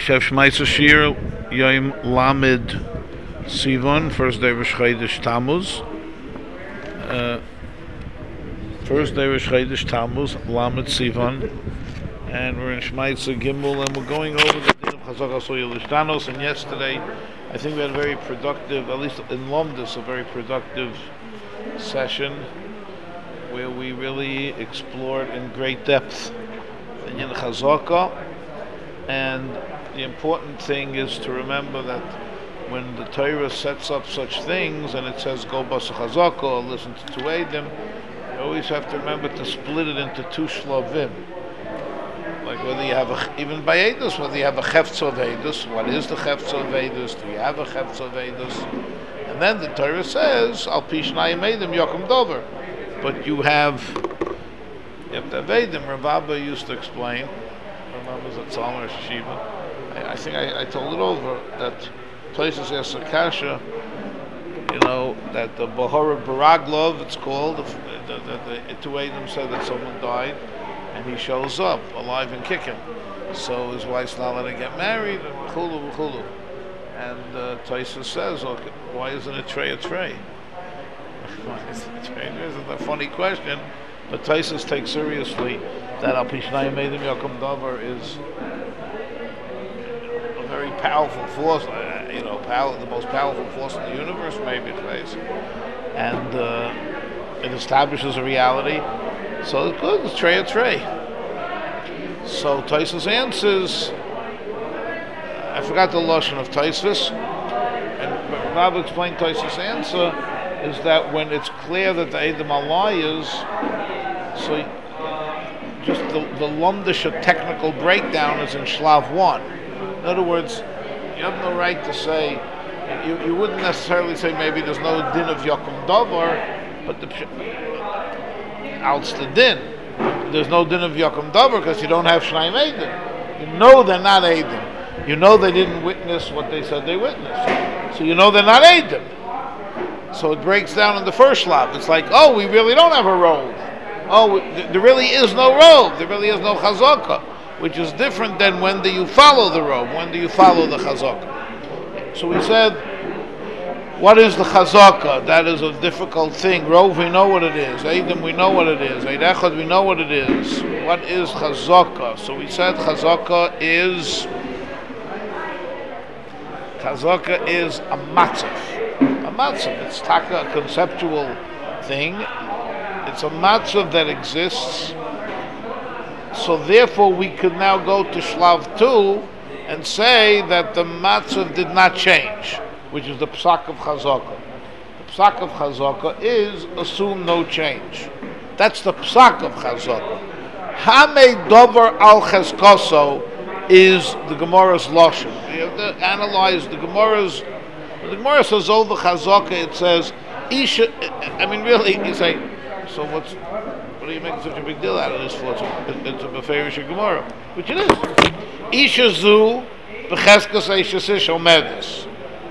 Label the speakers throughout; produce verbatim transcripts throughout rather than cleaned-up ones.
Speaker 1: Chef Shmaitzer Shir Yom Lamed Sivan, first day of Chodesh Tammuz. Uh, first day of Chodesh Tammuz, Lamed Sivan, and we're in Shmaitzer Gimel, and we're going over the din of Chazaka Soyel Ishtanos. And yesterday, I think we had a very productive, at least in Lomdus, a very productive session where we really explored in great depth the din of Chazaka. And the important thing is to remember that when the Torah sets up such things and it says go basa chazaka or listen to two edim, you always have to remember to split it into two shlavim. Like whether you have a, even by edus, whether you have a chefza of edus, what is the chefza of edus? Do you have a chefza of edus? And then the Torah says al pi shnayim edim yokum dover. But you have you have to have edim. Rav Abba used to explain. Remembers at Salmer Shiva. I, I think I, I told it over that places as Akasha, you know, that the Bahara Baraglov, it's called, the, the, the, the two Adam said that someone died, and he shows up alive and kicking. So his wife's not letting him get married, and chulu, chulu. And uh, Taisa says, okay, why isn't a tray a tray? Why isn't a tray? This is a funny question, but Taisa takes seriously that Al Pishnayim Edim Yakum Davar is a very powerful force, uh, you know, power, the most powerful force in the universe, maybe at least. And uh, it establishes a reality. So it's good, it's tray a tray. So Taisus answers, I forgot the Lashon of Taisus, and Bob explained Taisus' answer is that when it's clear that the Edom Allah is, so just the, the Lomdisha technical breakdown is in Shlav one. In other words, you have no right to say, you, you wouldn't necessarily say maybe there's no din of Yokum Dover, but the outs the din. There's no din of Yokum Dover because you don't have Shnaim Eidim. You know they're not Eidim. You know they didn't witness what they said they witnessed. So you know they're not Eidim. So it breaks down in the first Shlav. It's like, oh, we really don't have a robe. Oh, there really is no robe. There really is no chazaka, which is different than when do you follow the robe? When do you follow the chazaka? So we said, what is the chazaka? That is a difficult thing. Rove, we know what it is. Eidim, we know what it is. Eid Echad, we know what it is. What is chazaka? So we said chazaka is chazaka is a matzav. A matzav. It's taka, a conceptual thing. It's a matzav that exists, so therefore we could now go to Shlav two and say that the matzav did not change, which is the psak of Chazaka. The psak of Chazaka is assume no change. That's the psak of Chazaka. Hame dover al cheskoso is the Gemara's lashon. You have to analyze the Gemara's. When the Gemara says over Chazaka, it says Isha. I mean, really, you say. So what's what do you make such a big deal out of this for? It's a, it's a Beferish Gemara, which it is. Isha zu b'cheskas Isha sish omedes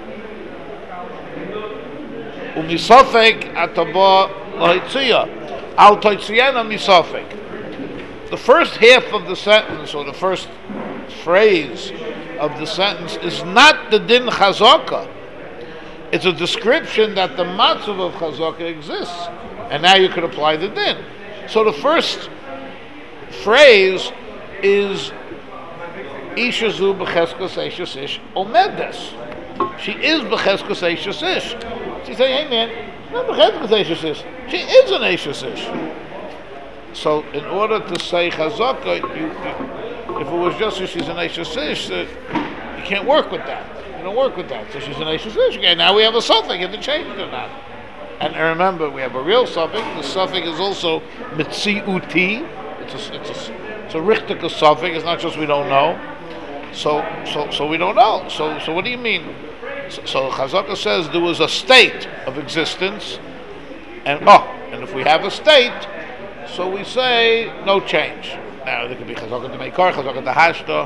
Speaker 1: umisofek ataba lahitzia al toitziyana misofek. The first half of the sentence, or the first phrase of the sentence, is not the din chazaka. It's a description that the matzav of chazaka exists. And now you could apply the din. So the first phrase is Isha zu b'cheskas eishes ish omedes. She is b'cheskas eishes ish. She say, hey man, not b'cheskas eishes ish. She is an eishes ish. So in order to say chazaka, you, you, if it was just that she's an eishes ish, uh, you can't work with that. You don't work with that. So she's an eishes ish. Okay, now we have a suffix. You have to change it or not. And remember, we have a real suffix. The suffix is also mitziuti. It's a it's a it's a richtika suffix. It's not just we don't know. So so so we don't know. So so what do you mean? So, so Chazaka says there was a state of existence, and oh, and if we have a state, so we say no change. Now there could be Chazaka to Meikar, Chazaka to Hashta.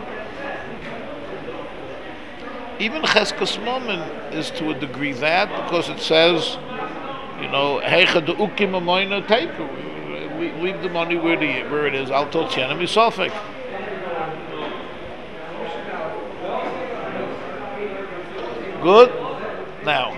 Speaker 1: Even Cheskas Momen is to a degree that because it says, you know, heicha de ukim amoyna take. We leave the money where the where it is. Al tot shenam isofik. Good? Now.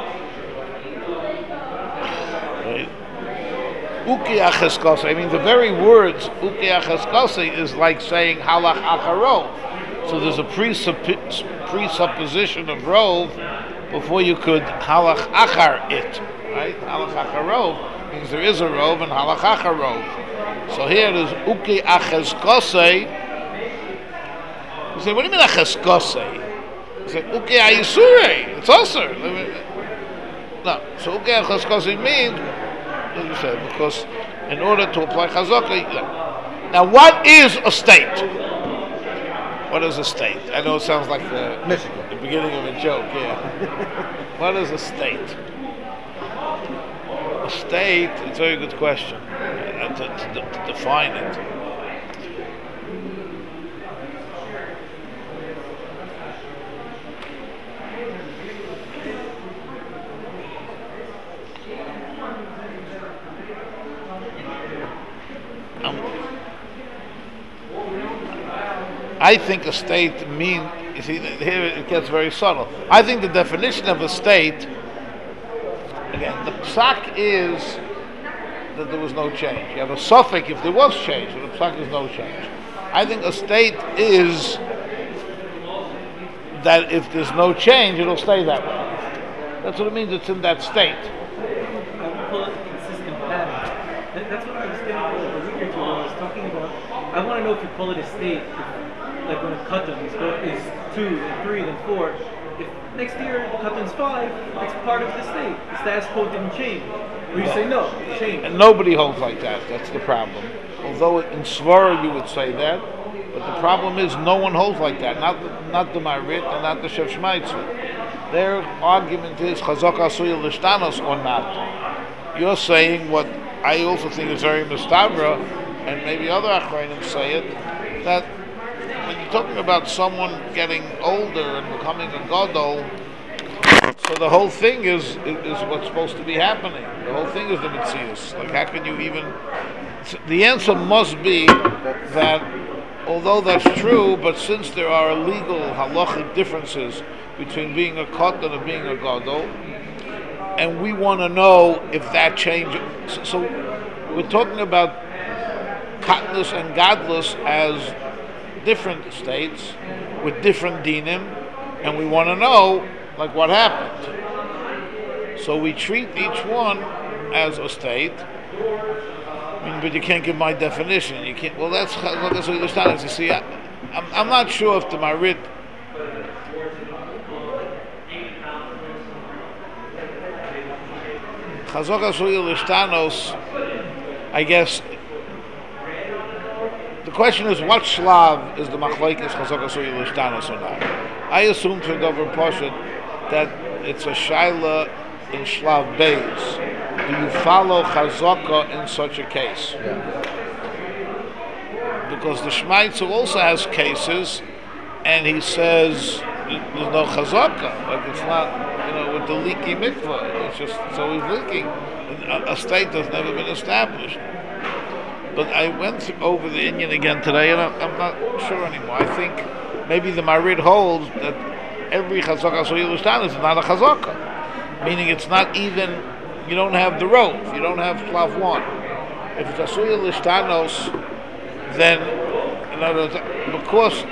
Speaker 1: Right. Uki acheskase. I mean, the very words uki acheskase is like saying halach acharov. So there's a presuppi- presupposition of rov before you could halach achar it. Right? Halach acharov means there is a rov and halach acharov. So here it is uki acheskase. You say, what do you mean acheskase? You say uki ayisure. It's also. No. So uki acheskase means, as you said, because in order to apply chazaka. Now, what is a state? What is a state? I know it sounds like the,
Speaker 2: Michigan.
Speaker 1: the beginning of a joke. Yeah. What is a state? A state. It's a very good question. Uh, to, to, to define it. I think a state mean. You see, here it gets very subtle. I think the definition of a state, again, the psak is that there was no change. You have a suffix if there was change, but the psak is no change. I think a state is that if there's no change, it'll stay that way. That's what it means. It's in that state.
Speaker 3: I would call it a consistent pattern. That, that's what I was getting a week or two ago. I was talking about. I want to know if you call it a state. Like when a katan is, is two, then three, then four. If next year katan's five, it's part of the state. The status quo didn't change. Or you say no, it changed.
Speaker 1: And nobody holds like that. That's the problem. Although in Svara you would say that, but the problem is no one holds like that. Not the, not the Marit and not the Shef Shmaitzer. Their argument is chazak asuya l'shtanos or not. You're saying what I also think is very mistabra, and maybe other achrayim say it, that when you're talking about someone getting older and becoming a gadol, so the whole thing is, is is what's supposed to be happening. The whole thing is the mitzias. Like, how can you even? The answer must be that although that's true, but since there are legal halachic differences between being a katan and being a gadol, and we want to know if that changes. So, so we're talking about katnus and gadlus as different states with different dinim, and we want to know like what happened. So we treat each one as a state. I mean, but you can't give my definition. You can't. Well, that's that's what you understand. You see, I, I'm I'm not sure if the Marit. Chazok Asuyil Ishtanos, I guess. The question is, what shlav is the machlokes chazaka suyil ishtanos or not? I assume for Dover Poshet that it's a shaila in shlav beis. Do you follow chazaka in such a case?
Speaker 2: Yeah.
Speaker 1: Because the Shmaitzer also has cases, and he says there's no chazaka. Like it's not, you know, with the leaky mikvah. It's just so he's leaking. A, a state has never been established. But I went over the Indian again today, and I'm not sure anymore. I think maybe the Marid holds that every chazaka suyil ishtanos is not a chazaka, meaning it's not even. You don't have the rove. You don't have shlav one. If it's a suyil ishtanos, then in other words, because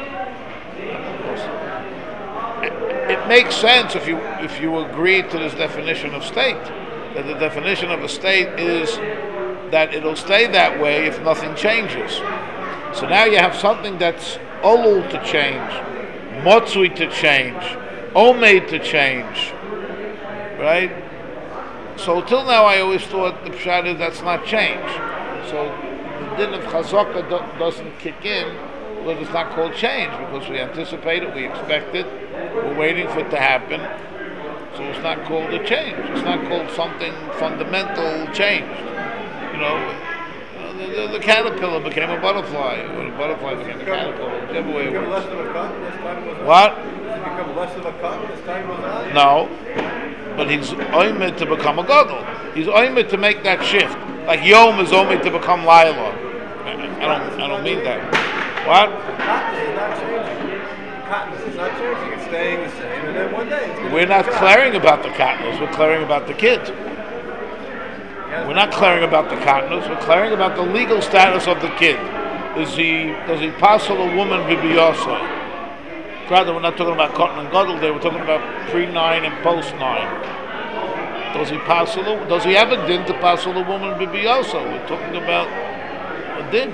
Speaker 1: it, it makes sense if you if you agree to this definition of state, that the definition of a state is that it'll stay that way if nothing changes. So now you have something that's olul to change, motzui to change, omeid to change, right? So till now I always thought the pshat is that's not change. So the din of chazaka do, doesn't kick in because it's not called change, because we anticipate it, we expect it, we're waiting for it to happen. So it's not called a change. It's not called something fundamental changed. You know, the, the, the caterpillar became a butterfly, or the butterfly became a caterpillar, whichever way it
Speaker 2: Become less
Speaker 1: was.
Speaker 2: of a cotton as time goes on?
Speaker 1: What?
Speaker 2: Does it become less of a cotton as time goes on?
Speaker 1: No. But he's oimid to become a gadol. He's oimid to make that shift. Like Yom is oimid to become Laila. I don't, I don't mean that. What?
Speaker 2: The cotton is not changing. katnus is not changing. It's staying the same, and then one day it's going to
Speaker 1: We're not clearing about the katnus. We're clearing about the kid. We're not clearing about the katnus. We're clearing about the legal status of the kid. Is he does he passel a woman bibiyosai? Rather, we're not talking about cotton and gadol. They were talking about pre nine and post nine. Does he passel? Does he have a din to passel a woman bibiyosai? We're talking about a din.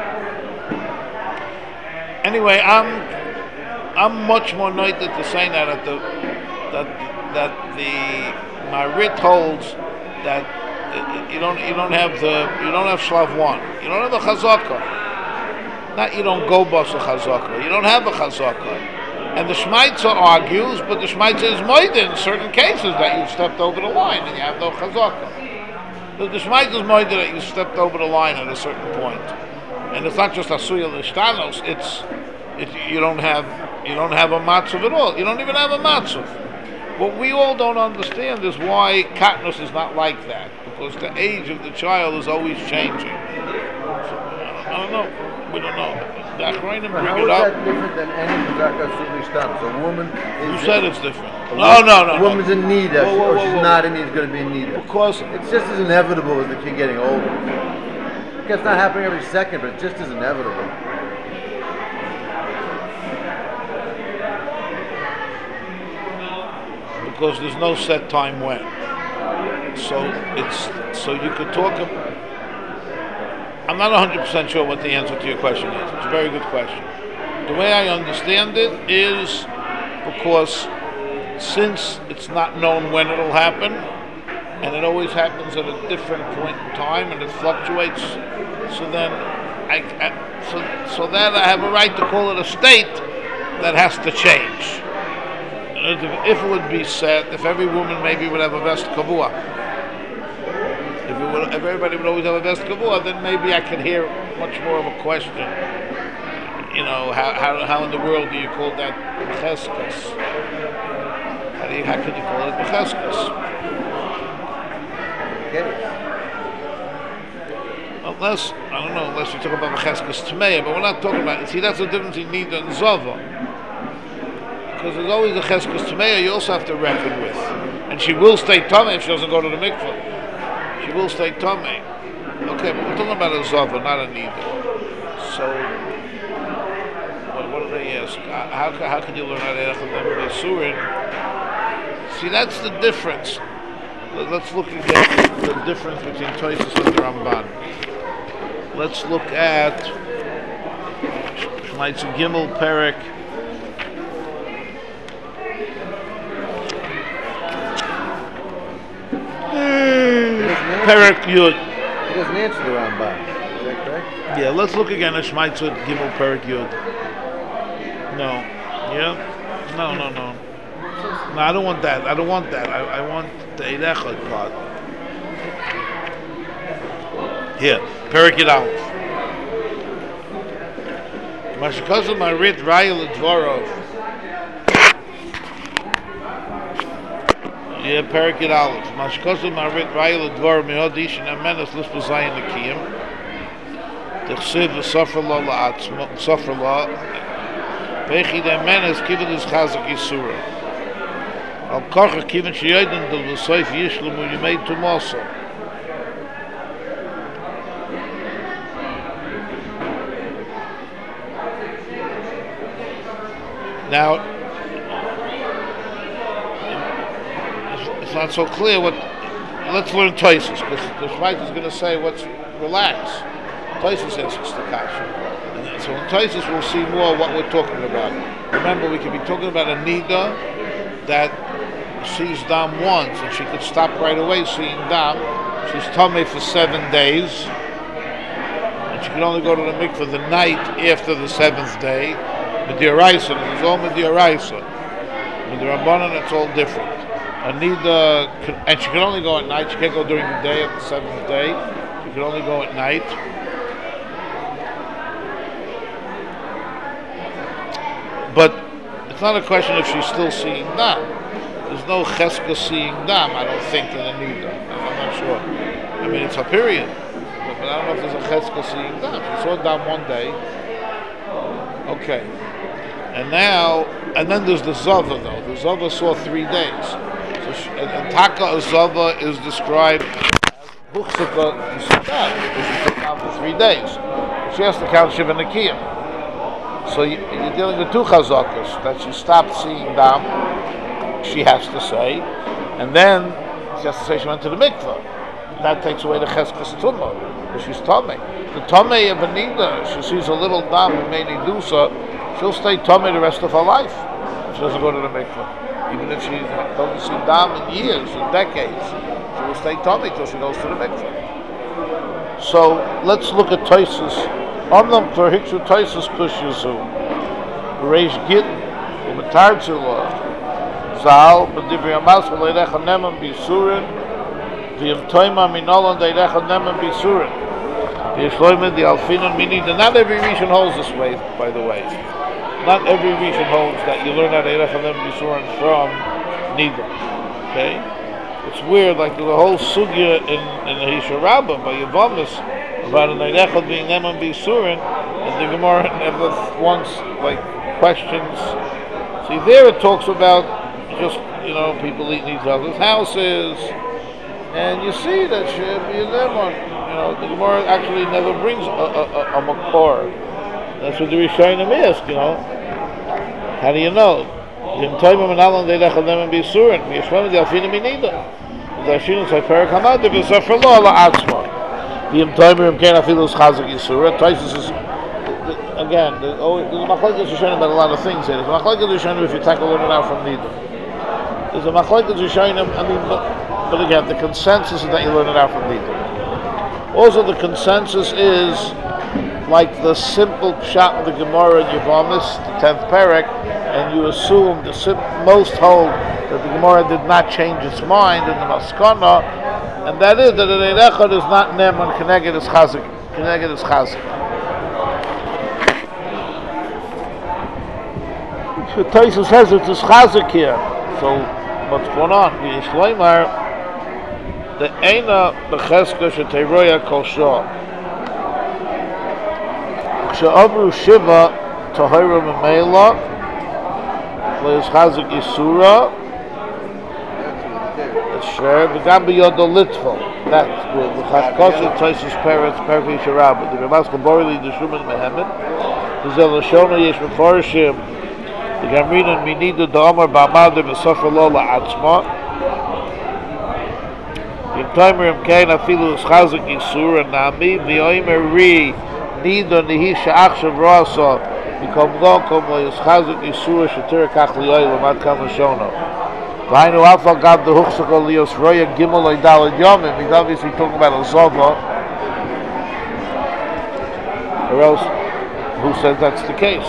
Speaker 1: Anyway, I'm I'm much more noted to say that at the that that the Marit holds that you don't you don't have the you don't have Shlav one. You don't have a chazaka. Not you don't go bus a chazaka. You don't have a chazaka. And the Shmaitza argues, but the Shmaitza is moida in certain cases that you've stepped over the line and you have no chazaka. The, the Shmaitza is moida that you stepped over the line at a certain point. And it's not just asuya l'shtanos, it's it, you don't have you don't have a matzav at all. You don't even have a matzav. What we all don't understand is why katnus is not like that, because the age of the child is always changing. So, I don't know. We don't know. The Achrayim bring
Speaker 4: How
Speaker 1: it
Speaker 4: is
Speaker 1: up.
Speaker 4: that different than any Zaka Sulistam? So a woman is...
Speaker 1: You said it's different.
Speaker 4: a
Speaker 1: No,
Speaker 4: wo-
Speaker 1: no, no.
Speaker 4: A woman's
Speaker 1: no.
Speaker 4: in need,
Speaker 1: Whoa, whoa,
Speaker 4: or
Speaker 1: whoa,
Speaker 4: she's
Speaker 1: whoa.
Speaker 4: not in need, is going to be in need.
Speaker 1: Because
Speaker 4: It's just as inevitable as the kid getting older. Okay, it's not happening every second, but it's just as inevitable.
Speaker 1: because there's no set time when. So it's so you could talk. ab- I'm not one hundred percent sure what the answer to your question is. It's a very good question. The way I understand it is because since it's not known when it'll happen, and it always happens at a different point in time, and it fluctuates, so then I, I so so that I have a right to call it a state that has to change. If if it would be said, if every woman maybe would have a vest kavua, if, it would, if everybody would always have a vest kavua, then maybe I could hear much more of a question. You know, how how, how in the world do you call that becheskas? How do you, how could you call it becheskas?
Speaker 4: Okay.
Speaker 1: Unless, I don't know, unless you talk about becheskas tmeya, but we're not talking about, see, that's the difference in nida and zava. Because there's always a cheskas tmeya you also have to reckon with. And she will stay tamei if she doesn't go to the mikveh. She will stay tamei. Okay, but we're talking about a zava, not a nida. So, what, what do they ask? How, how, how can you learn how to erech and surin? See, that's the difference. Let- Let's look again the difference between Tosfos and the Ramban. Let's look at Shmaitzu Gimel Perek. Perek Yud.
Speaker 4: He doesn't answer the Ramban. Is that correct?
Speaker 1: Yeah, let's look again at Shmaitzu Gimel Perek Yud. No. Yeah? No, no, no. No, I don't want that. I don't want that. I, I want the Eidechot part. Here, Perek Yud Aleph. Mashikosu Marit Raya L'Dvorov. Yeah, Perek Yud Aleph. Mashikosu Marit Raya L'Dvorov Mihod Ish and Amenas Lispa Zayin Nekiyim. T'chsiv V'Sofer Lo La'atzmo Sofer Lo Vechi de Amenas Kivin Is Chazak Yisura Al Kocha Kivin Sheyoidin Del V'Soif Yishlemu Yimei Tumoso. Now, it's, it's not so clear what. Let's learn Tosfos, because the Shmaita is going to say what's relax. Tosfos answers the kasha, and then- so in Tosfos we'll see more what we're talking about. Remember, we could be talking about a nida that sees dam once, and she could stop right away seeing dam. She's tummy for seven days, and she can only go to the mikveh the night after the seventh day. Midiraisa, it's all Midiraisa. With the Rabbanan, it's all different. Anida, can, and she can only go at night. She can't go during the day of the seventh day. She can only go at night. But it's not a question if she's still seeing dam. There's no cheska seeing dam, I don't think, in Anida. I'm not sure. I mean, it's a period. But, but I don't know if there's a cheska seeing dam. She saw dam one day. Okay. And now, and then there's the Zava though. The Zava saw three days. So she, and, and Taka Zava is described as Huchsaka Yisrael, which she took out for three days. She has to count Shiva Nakiyim. So you, you're dealing with two chazakas, that she stopped seeing Dam, she has to say, and then she has to say she went to the mikveh. That takes away the cheskes tumah, because she's tummy. The tummy of Anida, she sees a little Dam in Meini Dusa, she'll stay tummy the rest of her life if she doesn't go to the mikveh. Even if she doesn't see Dam in years, in decades, she will stay tummy till she goes to the mikveh. So let's look at Toisus. Omnam kvar hikshu Toisus kush yuzu. Reish git, umetar tzula. Zal, b'divri amas, v'leirecha neman b'yisurin, v'yim toima minolan deirecha neman b'yisurin. V'yishloimen the alfinan meaning that not every region holds this way, by the way. Not every region holds that you learn how deirecha neman b'yisurin from Nida. Okay? It's weird, like the whole sugya in, in the Hisha Rabbah by Yavamis, about an Eirechad being Neman B'Yisurin, and the Gemara never once, like, questions. See, there it talks about just, you know, people eating each other's houses, and you see that should be a Neman. You know, the Gemara actually never brings a, a, a, a Makor. That's what the Rishonim ask, you know. How do you know? Im Toimim and Alan they Eirechad Neman B'Yisurin, V'yishloim the Alfinim Minida. The Ashinus HaPerak HaMad, V'Sefer Lo Ala Atzma. V'yim Toimim Kein Afilus Chazak Yisura. Toisus is, again, there's a Machlekes Rishonim about a lot of things here. There's a Machlekes Rishonim if you tackle it out from Nida. There's a Machlekes Rishonim, I mean, but, but again, the consensus is that you learn it out from Nida. Also, the consensus is like the simple pshat of the Gemara in Yavamis, the tenth parak, and you assume the sim- most hold that the Gemara did not change its mind in the Maskana, and that is that the Eirechad is not Neman Keneged is Chazik. Keneged is Chazik. So Taisus says it is Chazik here. So what's going on? The Ishleimar, the Eina Becheska Sheteiroya Kol Shah. She'amru Shiva Tahira Memela Leis Chazik Yisura. That's fair. V'gam b'yodo Litval. That's good. L'chakoshet Toisus Peretz Perkei Sharabah. The Ramas Kaborili the Shuman Mehemet. The Zelashona Yesh Mefarshim. The Gamrinan Minidu Da'amar Ba'amad V'Sofer Lo La'atzma. Yim Toimer Yim Kein Afilu Leis Chazik Yisura Nami V'yoimer Ri Nido Nihi Sha'achshav Rasa. Become welcome by his chazik Yisura Shatir Kach Liyoy Lamad Kam Shono. V'hainu Alfa Gab the Huchsaka Lios Roya Gimel Oidal Yomim. He's obviously talking about a Zova, or else who says that's the case?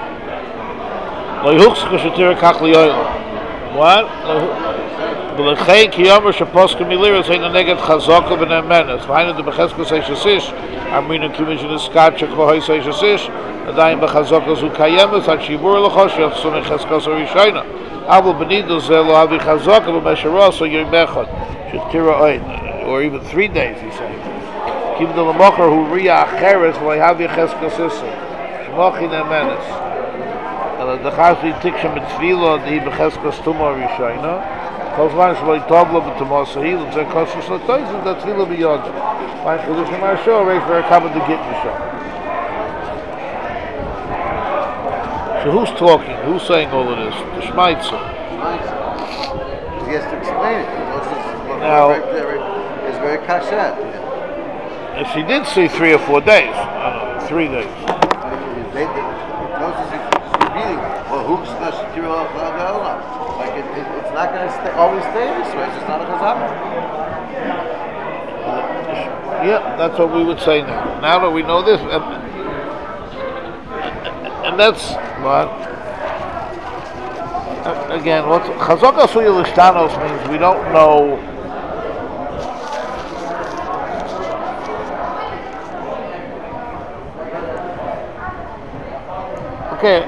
Speaker 1: Lo Huchsaka Shatir Kach Liyoy. What? B'lechay Kiyomer Shaposka Miliras Hein Neged Chazaka V'Nemenes. V'hainu the Becheska Seishasish. Amrina Commission is Skatcha Kvohoi Seishasish. Adaim b'chazaka zu kayemes at shibur l'chosh yatzum echeskas orishayna. Avol b'nidu ze lo havi chazaka b'mesharos or yom echad shetira oin, or even three days. He says. Kim de l'mocher hu riya acheres lo havi cheskas issa shmochi nemenes. And the chazvi tiksha mitzvilo di b'cheskas tuma orishayna. Kol zman shlo yitovlo b'tumos ha'il ze kosher shlotoizim da tzvilo b'yodz. Mein chedushim ha'ashor reif v'erkabed the git mishon. So who's talking? Who's saying all of this? The Shmaitzer.
Speaker 4: He has to explain it.
Speaker 1: Now,
Speaker 4: it's very kashat.
Speaker 1: If she did see three or four days, I don't know, three days.
Speaker 4: They, they, it's repeating. Well, who's not like it, it, it's not going to stay, always stay this way. It's just not a chazaka.
Speaker 1: Yeah, that's what we would say now. Now that we know this, and, and that's what. Again, what Chazaka Suya Lishtanos means, we don't know. Okay.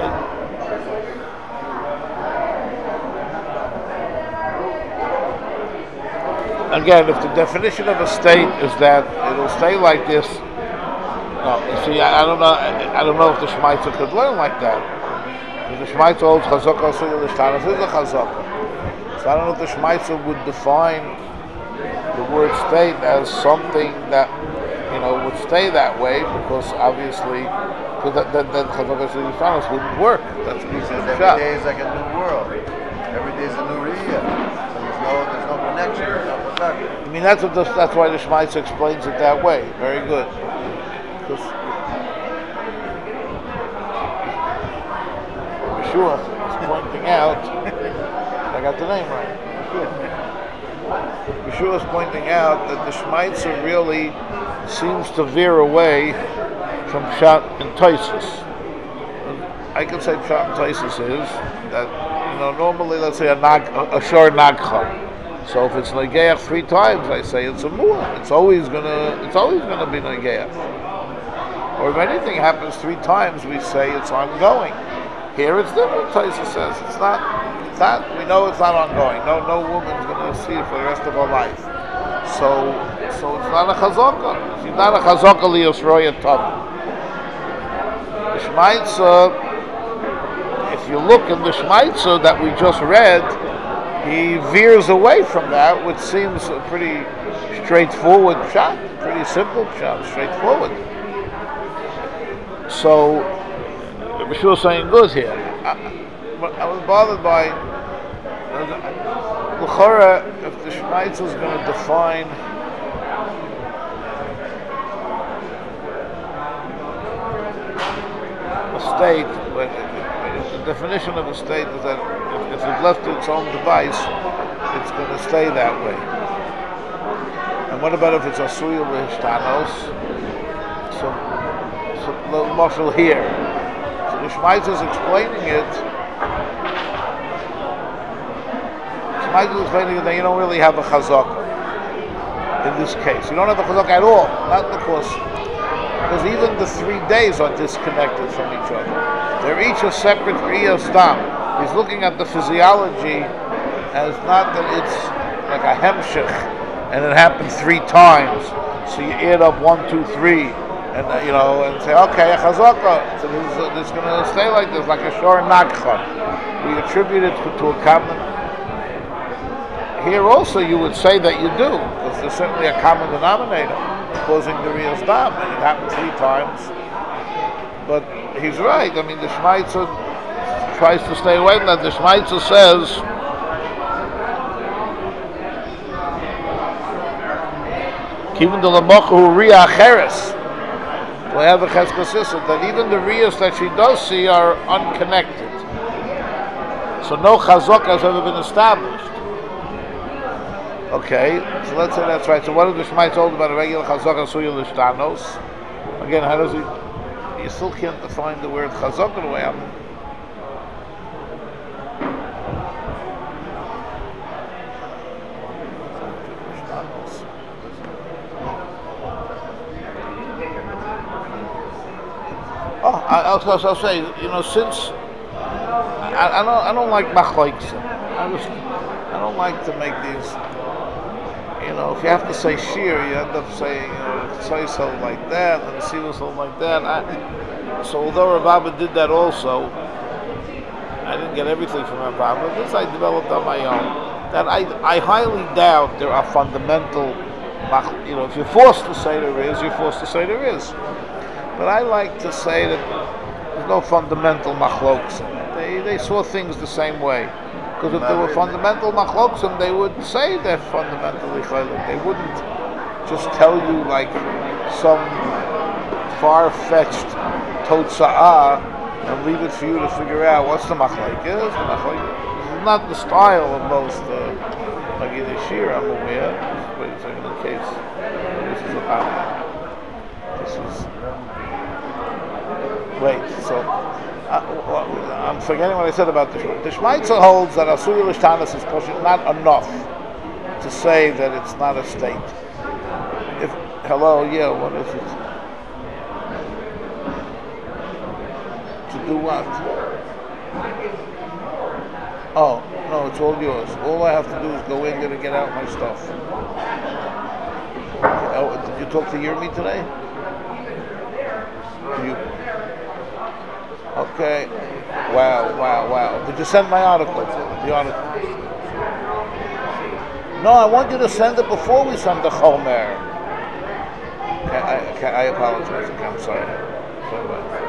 Speaker 1: Again, if the definition of a state is that it'll stay like this, no, you see, I, I don't know. I, I don't know if the Shmaitzer could learn like that. The Shmaitzer holds chazaka asuyah l'shtanos is a chazaka. So I don't know if the Shmaitzer would define the word state as something that, you know, would stay that way, because obviously, because that, that, that chazaka asuyah l'shtanos wouldn't work. That's what he says.
Speaker 4: Every day is like a new world. Every day is a new riyah. So there's no, there's no connection. There's no connection.
Speaker 1: I mean, that's what the, that's why the Shmaitzer explains it that way. Very good. Because Yeshua is pointing out, I got the name right. Yeshua is pointing out that the Shmaitzer really seems to veer away from Pshat and Taisus. I can say Pshat and Taisus is that, you know, normally, let's say a nag, a, a shor nagcha. So if it's negeach three times, I say it's a mu'ah. It's always gonna, it's always gonna be negeach. Or if anything happens three times, we say it's ongoing. Here it's different. Taisa says it's not. It's not. We know it's not ongoing. No, no woman's gonna see it for the rest of her life. So, so it's not a chazaka. She's not a chazaka liyosroya tav. The Shmaitzer. If you look in the Shmaitzer that we just read, he veers away from that, which seems a pretty straightforward shot, pretty simple shot, straightforward. So, Yeshua is saying good here. I, I was bothered by L'chora, if the Shmaitzer is going to define a state, the definition of a state is that if, if it's left to its own device, it's going to stay that way. And what about if it's asuyah l'hishtanos? So, so the marshal here. So the Shmaitzer is explaining it. Shmaitzer is explaining it that you don't really have a chazaka in this case. You don't have a chazaka at all. Not because, because even the three days are disconnected from each other. They're each a separate riyah stam. He's looking at the physiology as not that it's like a hemshech and it happened three times. So you add up one, two, three, and uh, you know, and say, okay, a chazaka. So this is, this is going to stay like this, like a shor nakcha. We attribute it to a common. Here also, you would say that you do, because there's certainly a common denominator causing the riyah stam, and it happened three times. But he's right. I mean, the Shmaitzer tries to stay away from that. The Shmaitzer says, even the Lamochu Riyah Cheres, we have a Cheskasissa, that even the Riyahs that she does see are unconnected. So no Chazak has ever been established. Okay, so let's say that's right. So what did the Shmaitzer hold about a regular Chazak Asuyah L'shtanos? Again, how does he... You still can't define the word chazak in the way I'm. Oh, I, I'll, I'll say, you know, since I, I don't, I don't like machlokes. I just, I don't like to make these. You know, if you have to say shir, you end up saying, you know, say something like that, and see something like that. I, so although Rav Abba did that also, I didn't get everything from Rav Abba. This I developed on my own. That I, I highly doubt there are fundamental, you know, if you're forced to say there is, you're forced to say there is. But I like to say that there's no fundamental machloks. They, they saw things the same way. Because if there were fundamental machloksim, they would say they're fundamentally chaylik. They wouldn't just tell you like some far-fetched totza'ah and leave it for you to figure out what's the machlok is. The machlok this is not the style of most Magid uh, Shir, I'm aware. Wait a second, in case this is about. This is. Wait, so. Uh, I'm forgetting what I said about the Shmaitzer. The Shmaitzer holds that Asuyah L'shtanos is not enough to say that it's not a state. If hello, yeah, what is it? To do what? Oh, no, it's all yours. All I have to do is go in there and get out my stuff. Oh, did you talk to Yirmi today? Did you? Okay. Wow, wow, wow. Did you send my article? The article. No, I want you to send it before we send the Chomer. Okay, I, okay, I apologize. Okay, I'm sorry. Sorry about that.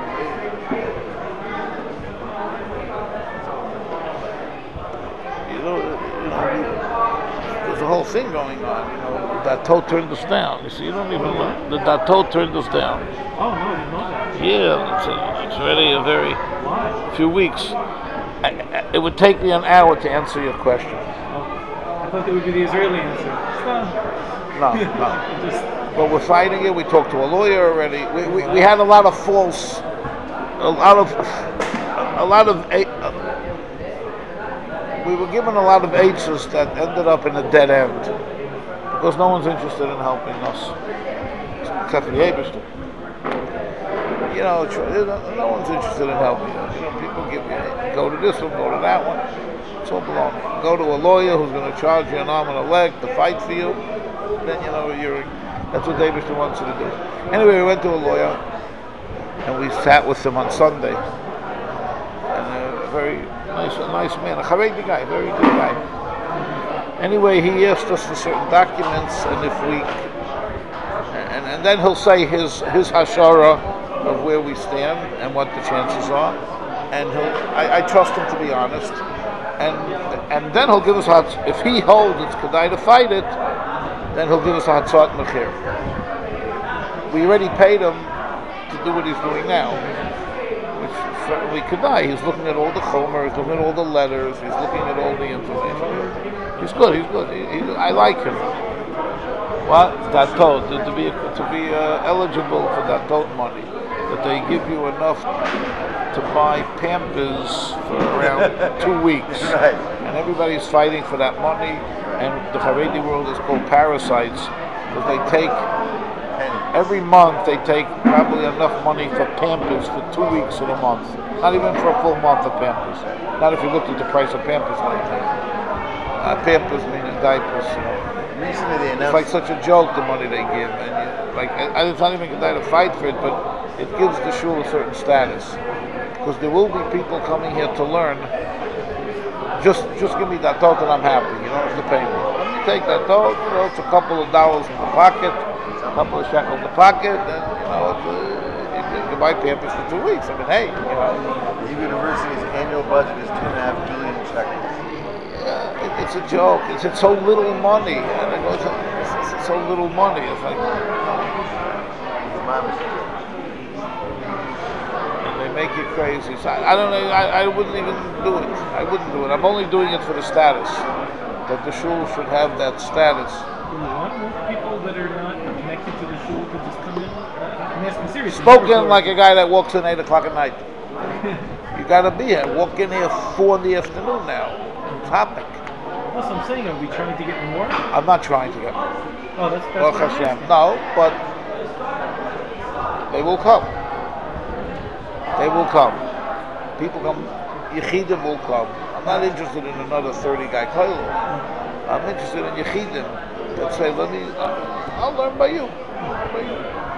Speaker 1: You know, you know, there's a whole thing going on. You know, that toe turned us down. You see, you don't even know. The that toe turned us down.
Speaker 3: Oh no, I didn't know that.
Speaker 1: Yeah, it's, a, it's already a very
Speaker 3: Why?
Speaker 1: few weeks. I, I, it would take me an hour to answer your question.
Speaker 3: Oh, I thought that would be the Israeli answer.
Speaker 1: No, no.
Speaker 3: Just,
Speaker 1: But we're fighting it. We talked to a lawyer already. We, we, we had a lot of false, a lot of, a lot of, uh, we were given a lot of H's that ended up in a dead end because no one's interested in helping us, except for the Abishter. You know, no one's interested in helping us. You know, people give you, go to this one, go to that one. It's all baloney. Go to a lawyer who's going to charge you an arm and a leg to fight for you. Then you know you're. That's what David wants you to do. Anyway, we went to a lawyer and we sat with him on Sunday. And a very nice, a nice man, a Haredi guy, very good guy. Anyway, he asked us for certain documents, and if we, and, and then he'll say his his hashara of where we stand and what the chances are, and he'll. I, I trust him to be honest, and and then he'll give us hot. If he holds it's kedai to fight it, then he'll give us a hatzat mechir. We already paid him to do what he's doing now, which certainly kedai. He's looking at all the chomer, he's looking at all the letters, he's looking at all the information. He's good. He's good. He, he, I like him. What that told to, to be to be uh, eligible for that tote money, that they give you enough to buy Pampers for around two weeks,
Speaker 4: Right.
Speaker 1: and everybody's fighting for that money. And the Haredi world is called parasites because they take every month they take probably enough money for Pampers for two weeks in a month, not even for a full month of Pampers. Not if you looked at the price of Pampers like that. Uh, Pampers meaning diapers. You know.
Speaker 4: Recently they
Speaker 1: It's
Speaker 4: announced
Speaker 1: like such a joke the money they give, and you, like I, it's not even going to fight for it, but it gives the shul a certain status because there will be people coming here to learn. Just, just give me that tote and I'm happy. You don't have to pay me. Let me take that tote. You know, it's a couple of dollars in the pocket, a couple of shekels in the pocket, and you know, it's, uh, you, can, you can buy Pampers for two weeks. I mean, hey, you know.
Speaker 4: the university's annual budget is two and a half billion shekels.
Speaker 1: Yeah, it, it's a joke. It's, it's so little money, and it goes. It's, it's so little money. It's like.
Speaker 4: It's my mistake.
Speaker 1: They make you crazy. So I, I don't know. I, I wouldn't even do it. I wouldn't do it. I'm only doing it for the status. That the shul should have that status.
Speaker 3: do you want more people that are not connected to the shul to just come in? Uh, I'm asking seriously.
Speaker 1: Spoken like a guy that walks in eight o'clock at night. You gotta be here. Walk in here four in the afternoon now. Topic.
Speaker 3: That's what I'm saying. Are we trying to get more?
Speaker 1: I'm not trying to get more.
Speaker 3: Oh, that's that's
Speaker 1: Baruch
Speaker 3: what I'm
Speaker 1: Hashem.
Speaker 3: asking.
Speaker 1: No, but they will come. They will come. People come. Yechidim will come. I'm not interested in another thirty guy kollel. I'm interested in Yechidim that say, "Let me. I'll learn by you." By you.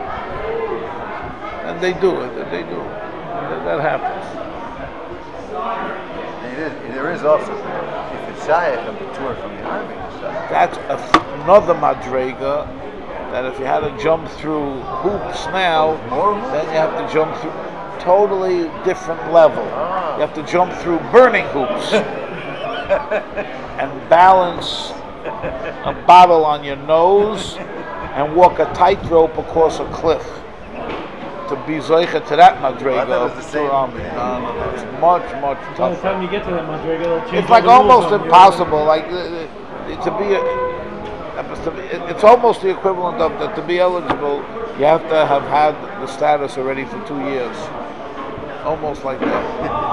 Speaker 1: And they do it. And they do. That, that happens.
Speaker 4: And it is, there is also, if it's Shayach of the tour from the army, it's Shayach.
Speaker 1: That's a, another madrega. That if you had to jump through hoops now,
Speaker 4: More hoops?
Speaker 1: then you have to jump through totally different level.
Speaker 4: Ah.
Speaker 1: You have to jump through burning hoops and balance a bottle on your nose and walk a tightrope across a cliff to be zoicha to that madrega
Speaker 4: Well, I thought it was
Speaker 1: of
Speaker 4: the same
Speaker 1: Turami.
Speaker 4: thing.
Speaker 1: No, no, no. It's much, much
Speaker 3: By the
Speaker 1: tougher.
Speaker 3: time you get to that madrega, they'll change
Speaker 1: It's
Speaker 3: all
Speaker 1: like
Speaker 3: the rules
Speaker 1: almost
Speaker 3: on you.
Speaker 1: impossible. Like uh, uh, to be, a, it's almost the equivalent of that. To be eligible, you have to have had the status already for two years. Almost like that.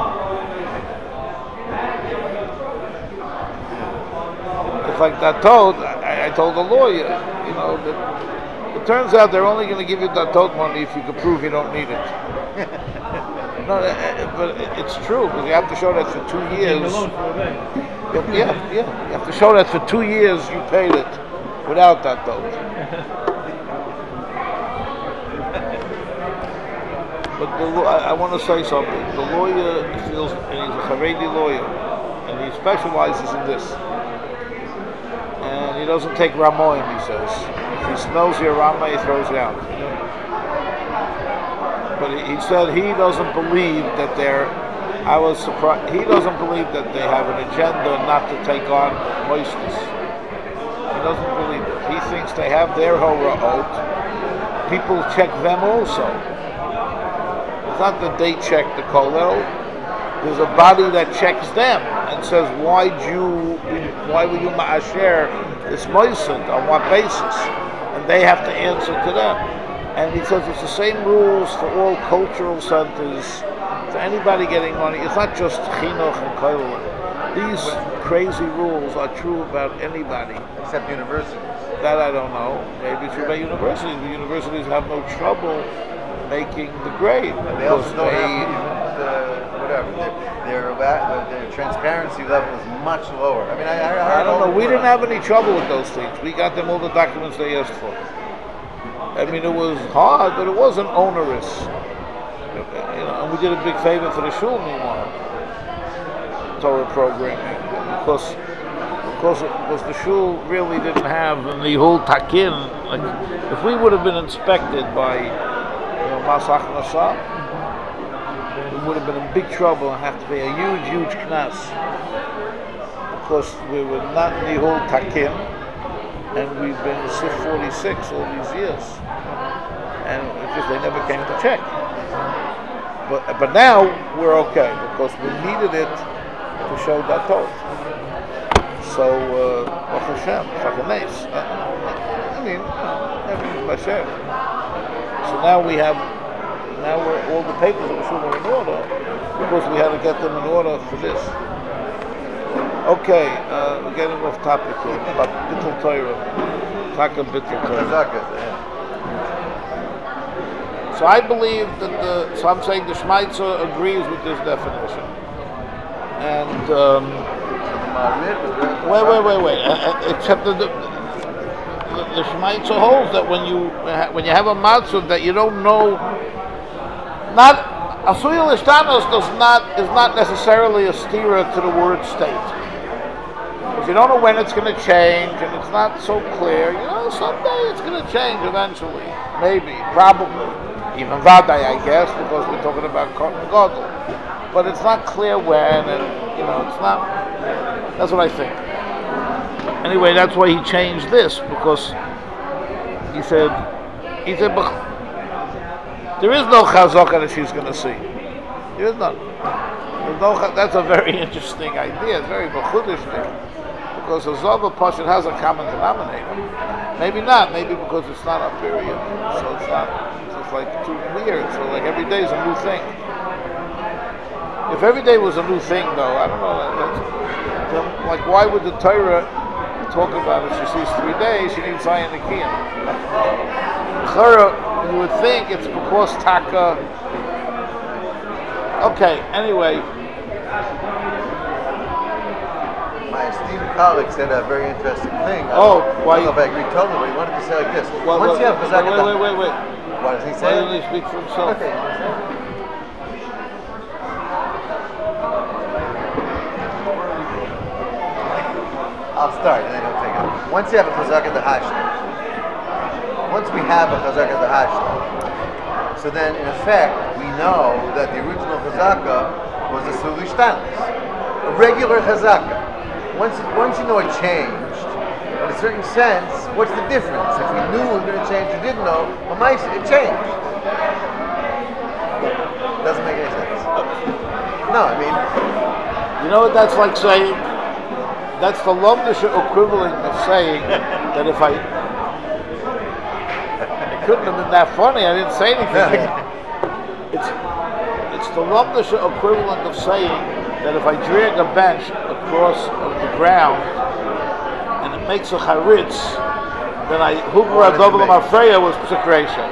Speaker 1: It's like that told. I, I told the lawyer, you know, that it turns out they're only going to give you that told money if you can prove you don't need it. No, uh, uh, but it- it's true because you have to show that for two
Speaker 3: Being
Speaker 1: years.
Speaker 3: alone for a day.
Speaker 1: Yeah, yeah, yeah. You have to show that for two years you paid it without that told. But the, law- I, I want to say something. The lawyer feels, and he's a Haredi lawyer, and he specializes in this. And he doesn't take Ramoim, he says. If he smells your Rama, he throws you out. But he, he said he doesn't believe that they're, I was surprised, he doesn't believe that they have an agenda not to take on moistus. He doesn't believe it. He thinks they have their Hora'ot. People check them also. It's not that they check the Kollel. There's a body that checks them and says, why you, why were you ma'asher this moiset, on what basis? And they have to answer to them. And he says it's the same rules for all cultural centers, for anybody getting money. It's not just chinuch and kollel. These crazy rules are true about anybody.
Speaker 4: Except universities.
Speaker 1: That I don't know. Maybe it's true about universities. The universities have no trouble making the grade.
Speaker 4: And they also don't
Speaker 1: they,
Speaker 4: have the, whatever, their, their, their, their transparency level is much lower. I mean, I, I,
Speaker 1: I don't know. We didn't have any trouble with those things. We got them all the documents they asked for. I mean, it was hard, but it wasn't onerous. You know, and we did a big favor for the shul, meanwhile, Torah programming, because because because the shul really didn't have the whole takin. Like, if we would have been inspected by, you know, Mas Achnasa, we would have been in big trouble and have to pay a huge, huge knas, because we were not in the whole takin. And we've been in SIF forty-six all these years, and it's just they never came to check. But but now we're okay because we needed it to show that told. So Baruch Hashem, fucking nice. I mean, everything Hashem. So now we have now we're all the papers of the shul are in order because we had to get them in order for this. Okay, uh, we're getting off topic here, but Bittul Torah. Taka Bittul Torah. So I believe that the, so I'm saying the Shmaitzer agrees with this definition. And, um, wait, wait, wait, wait, uh, except that the, the, the Shmaitzer holds that when you, when you have a matzah that you don't know, not, Asuyah Lishtanos does not, is not necessarily a stira to the word state. If you don't know when it's going to change, and it's not so clear, you know, someday it's going to change eventually. Maybe, probably. Even Vadai, I guess, because we're talking about Cotton Gadol. But it's not clear when, and, you know, it's not, that's what I think. Anyway, that's why he changed this, because he said, he said, there is no chazaka that she's going to see. There is none. There's no, that's a very interesting idea. It's very bachudish thing. Because a Zova Pashat has a common denominator. Maybe not, maybe because it's not a period. So it's not, it's just like too weird. So like every day is a new thing. If every day was a new thing though, I don't know, that's, then, like why would the Torah talk about it? She sees three days, she needs Zion Akiyam. You would think it's because Taka. Okay, anyway.
Speaker 4: My esteemed colleague said a very interesting thing.
Speaker 1: Oh,
Speaker 4: I
Speaker 1: why?
Speaker 4: don't know if I agree totally, but he wanted to say like this.
Speaker 1: Well,
Speaker 4: Once
Speaker 1: well,
Speaker 4: you have
Speaker 1: wait,
Speaker 4: Chazak
Speaker 1: wait, wait, wait, wait.
Speaker 4: What does he
Speaker 1: Why
Speaker 4: say?
Speaker 1: didn't he speak for himself?
Speaker 4: Okay. I'll start and then he'll take it. Once you have a Chazak at the Hashna, once we have a Chazak at the Hashna, so then in effect we know that the original Chazaka was a Sulishtanis, a regular Chazaka. Once, once you know it changed, in a certain sense, what's the difference? If we knew it was going to change, you didn't know, well, my, it changed. Doesn't make any sense. No, I mean...
Speaker 1: You know what that's like saying? That's the Lomdish equivalent of saying that if I... It couldn't have been that funny, I didn't say anything yet. It's, it's the Lomdish equivalent of saying that if I drag a bench across the ground and it makes a charitz, then I hukra double mafreya was psikration.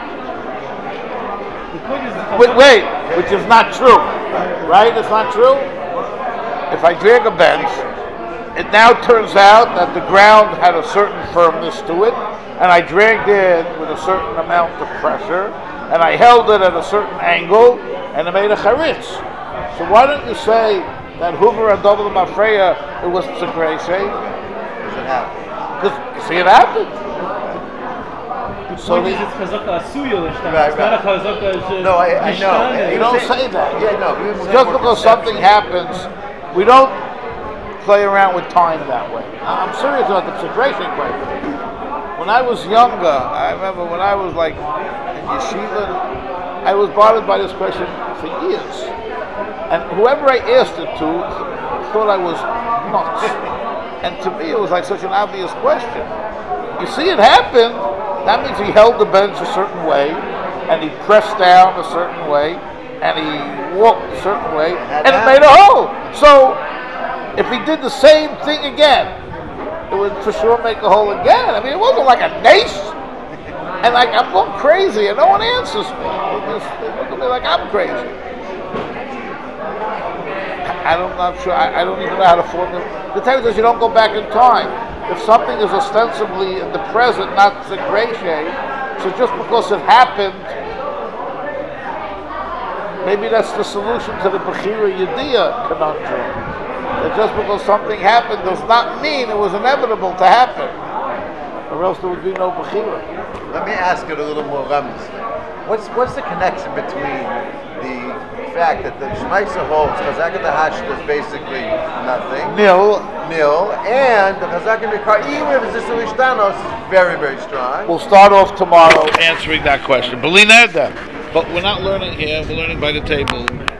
Speaker 1: Wait, wait, which is not true, right? It's not true. If I drag a bench, it now turns out that the ground had a certain firmness to it, and I dragged it with a certain amount of pressure, and I held it at a certain angle, and it made a charitz. So why don't you say that Hoover and David Mafreya, it was Tzikreshe?
Speaker 4: Does it happen?
Speaker 1: Because you see it happened.
Speaker 3: The
Speaker 1: So
Speaker 3: point
Speaker 1: the-
Speaker 3: is it's chazaka asuya l'shtam.
Speaker 4: Right,
Speaker 3: It's not a
Speaker 4: right.
Speaker 3: chazaka sh-
Speaker 4: No, I, I know.
Speaker 3: yishtan.
Speaker 1: You don't say that.
Speaker 4: Yeah, no. we- we
Speaker 1: Just
Speaker 4: more
Speaker 1: because
Speaker 4: conceptual.
Speaker 1: something happens, we don't play around with time that way. I- I'm serious about the Tzikreshe question. When I was younger, I remember when I was like in yeshiva, I was bothered by this question for years. And whoever I asked it to thought I was nuts. And to me, it was like such an obvious question. You see it happen, that means he held the bench a certain way, and he pressed down a certain way, and he walked a certain way, and it made a hole. So, if he did the same thing again, it would for sure make a hole again. I mean, it wasn't like a nace. And like, I'm going crazy, and no one answers me. They just they look at me like I'm crazy. I- I'm not sure. I, I don't even know how to formulate. The thing is, you don't go back in time. If something is ostensibly in the present, not the gray shade, so just because it happened, maybe that's the solution to the Bechira Yediyah conundrum. That just because something happened does not mean it was inevitable to happen, or else there would be no Bechira.
Speaker 4: Let me ask it a little more remissly. What's what's the connection between the fact that the Shmaisa holds Chazak the Hashd is basically nothing,
Speaker 1: Nil.
Speaker 4: nil, and the Chazak and Mikar, even if it's just Ishtanos, is very, very strong.
Speaker 1: We'll start off tomorrow answering that question. Belina, but we're not learning here. We're learning by the table.